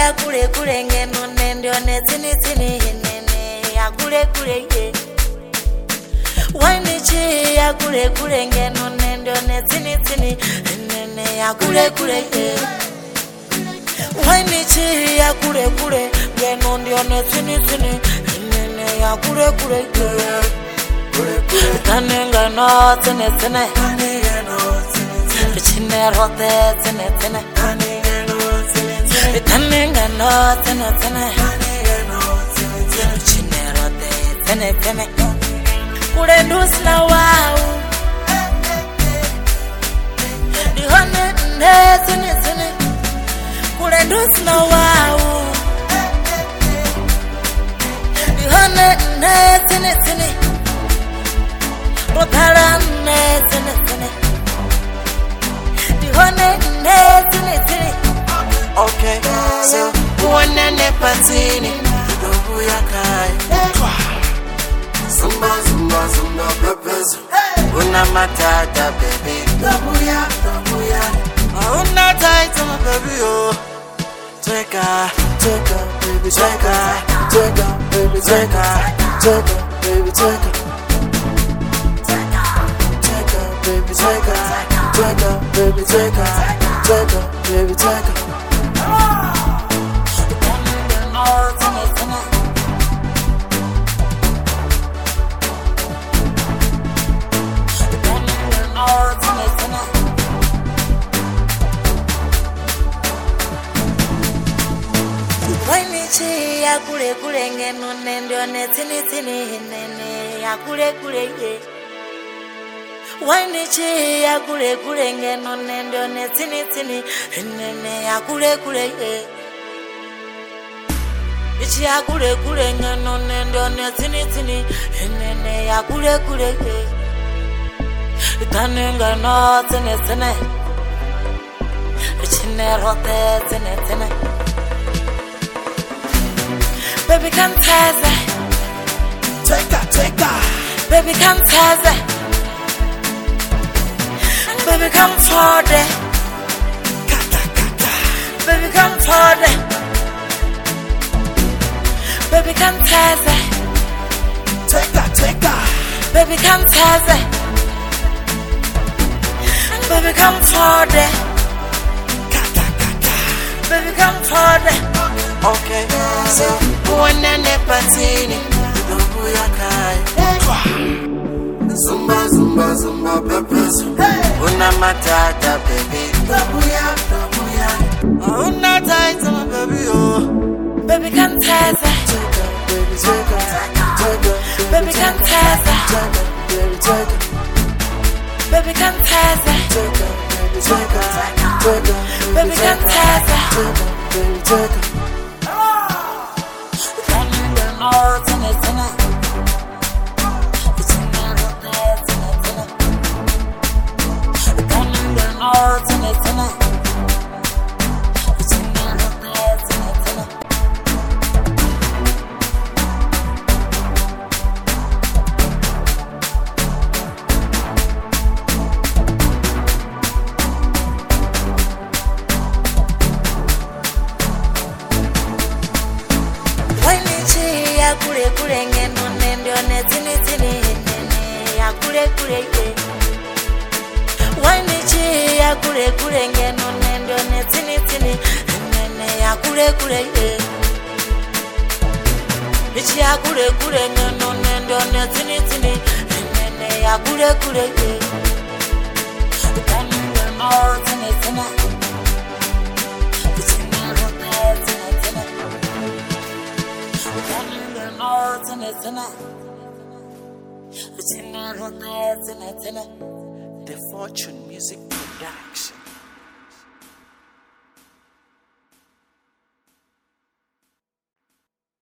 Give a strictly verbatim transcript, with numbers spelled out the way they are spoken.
ya kule kule ngeno nendo ne tini tini nene ya kule kule ye. Wine chi ya kule kule ngeno nendo ne tini tini nene ya kule kule ye. Wine chi ya kule kule ngeno ndio ne tini tini nene ya kule kule ye. Tanenga no tene tene Chine rote tene tene Tanenga no tene tene Chine rote tene tene Kure ndus na wau Di hone ne tene tene Kure ndus na wau Di hone ne tene tene Rotara ne tene tene Di hone ne tene tene. Okay, so one ne patini Dobu ya kai Zumba zumba zumba pepes Una matata baby Dobu ya, dobu ya Una tight my baby oh Take her, take her, baby take her Take her, baby take her Take her, baby take her Baby take her, take her, baby take her, take her, baby take her. Wine chi ya kule kule ngeno nendo ne tini tini nene ya kule kule ye. Wine chi ya kule kule ngeno nendo ne tini tini nene ya kule kule ye. Ichi ya kule kule ngeno nendo ne tini tini nene ya kule kule ye. Tanenga no tene tene Chine rote tene tene Baby come taze Take her, take her. Baby come taze Baby come forward, Kata kata. baby come forward, baby come taze, Take her, take her. baby come taze, baby come forward, Kata kata. baby come forward. Okay, so one ne patini Dobu ya kai Zumba zumba zumba pepes Una matata baby Dobu ya, dobu ya Una tight my baby oh Baby come taze, Take her, baby take her Take her, baby come taze, take her, baby take her baby come taze, Take her, baby take her Take her, baby come taze. Take her, baby take her No tene tene, Chine rote tene tene, Tanenga no tene tene, Chine rote tene tene. Wine chi ya kule kule ngeno nendo ne tini tini nene ya kule kule ye. Wine chi ya kule kule ngeno nendo ne tini tini nene ya kule kule ye. Ichi ya kule kule ngeno nendo ne tini tini nene ya kule kule ye. Tanenga no tini tini, Chine rote tini tini. No, tene tene, Chine rote tene tene. The Fortune Music Production.